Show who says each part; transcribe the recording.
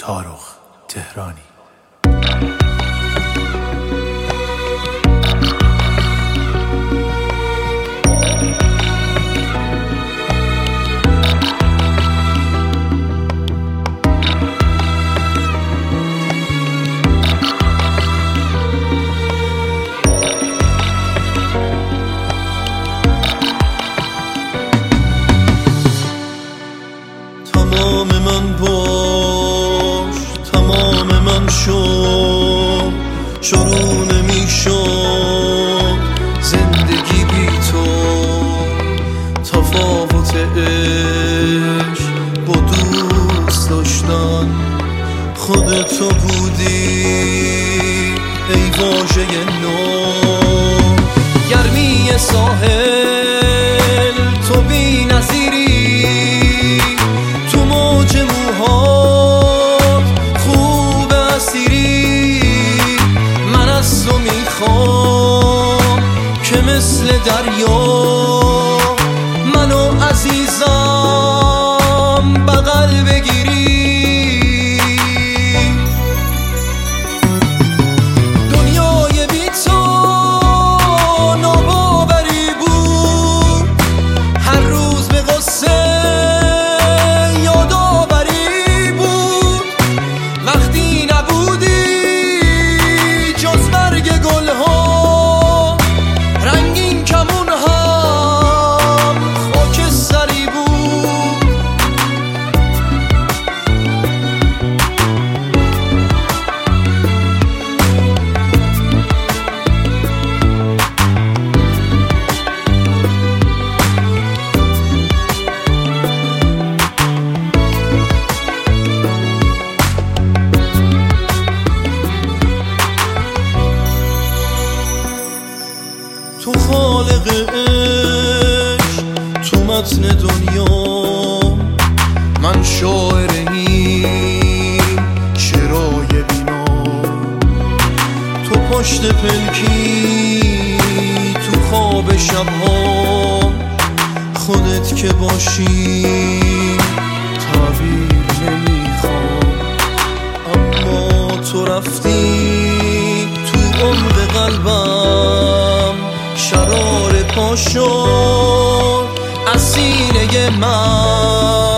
Speaker 1: تارق تهرانی.
Speaker 2: تمام من باش، تمام من شو، شروع نمیشد زندگی بی تو. تفاوت عشق با دوست داشتن خودتو بودی ای واژه نو. گرمی ساحل تو بی نظیری، تو موج موهات خوب اسیری. من از تو میخوام که مثل دریا منو عزیزم بغل بگیری. دنیای بی تو ناباوری بود، هر روز به قصه یادآوری بود. وقتی نبودی جز برگ گلها، رنگین کمون هم خاکستری بود. تو خالق عشق، تو متن دنیا، من شاعر این شعرهای بینا. تو پشت پلکی، تو خواب شبها، خودت که باشی تعبیر نمیخوام. اما تو رفتی تو عمق قلبم، شرار پا شد از سینه من.